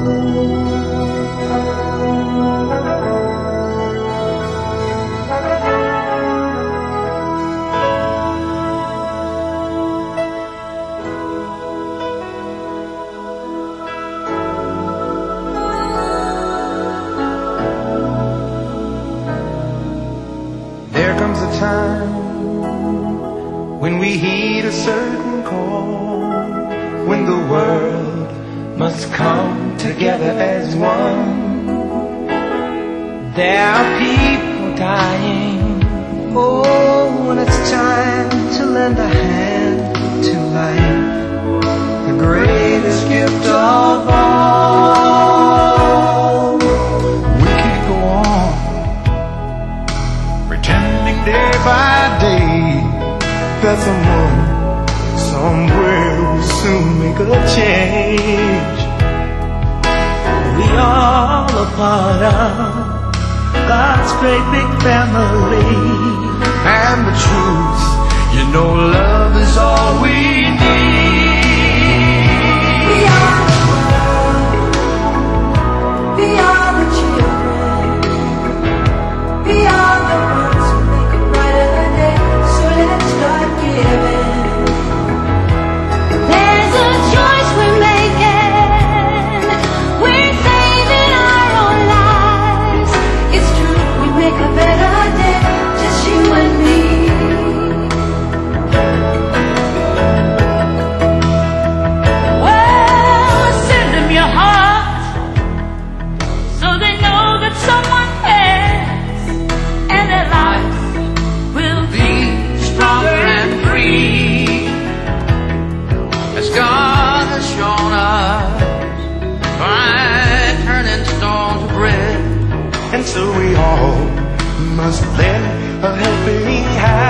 There comes a time when we heed a certain call, when the world must come together as one. There are people dying. Oh, when it's time to lend a hand to life, the greatest gift of all. We can't go on pretending day by day that someone somewhere will soon make a change. We all a part of God's great big family, and the truth, you know, love is all we need. We are the world, we are the children, we are the ones who make a brighter day, so let's start giving. There's a choice we're making, we're saving our own lives. It's true, we make a better day, just you and me. Well, send them your heart, so they know that someone cares, and their lives will be Stronger and free, as God has shown us by turning stone to bread. And so we all must lend a helping hand.